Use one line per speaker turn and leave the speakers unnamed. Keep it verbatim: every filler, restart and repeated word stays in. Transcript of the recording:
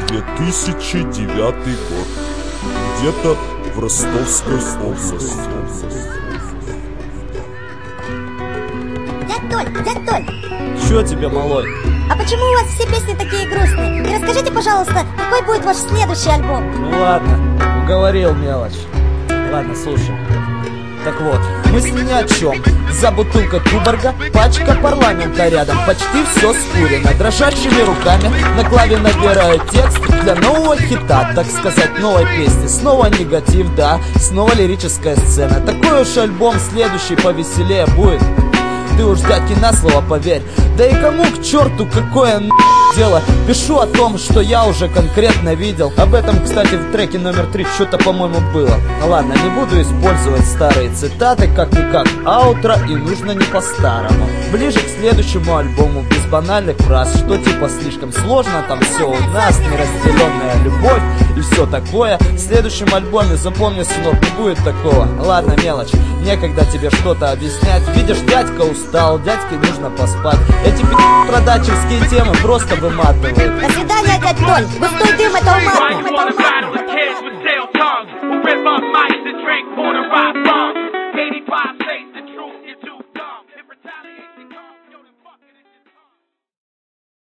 две тысячи девятый год. Где-то в Ростовской области.
Дядь Толь, дядь Толь!
Чё тебе, малой?
А почему у вас все песни такие грустные? И расскажите, пожалуйста, какой будет ваш следующий альбом?
Ну ладно, уговорил мелочь. Ладно, слушай. Так вот, мысли ни о чем. За бутылкой Туборга, пачка парламента рядом. Почти все скурено. Дрожащими руками на клаве набираю текст для нового хита, так сказать, новой песни. Снова негатив, да, снова лирическая сцена. Такой уж альбом следующий повеселее будет. Ты уж, дядьки, на слово поверь. Да и кому к черту какое на дело? Пишу о том, что я уже конкретно видел. Об этом, кстати, в треке номер три что-то, по-моему, было. Ну ладно, не буду использовать старые цитаты, как-никак аутро, и нужно не по-старому. Ближе к следующему альбому, без банальных фраз, что типа слишком сложно, там все у нас, неразделенная любовь и все такое. В следующем альбоме, запомни, сынок, не будет такого. Ладно, мелочь, некогда тебе что-то объяснять. Видишь, дядька устал, дядьке нужно поспать. Эти продачевские темы просто выматывают.
До свидания, дядь Толь. Густой дым — это уматывает.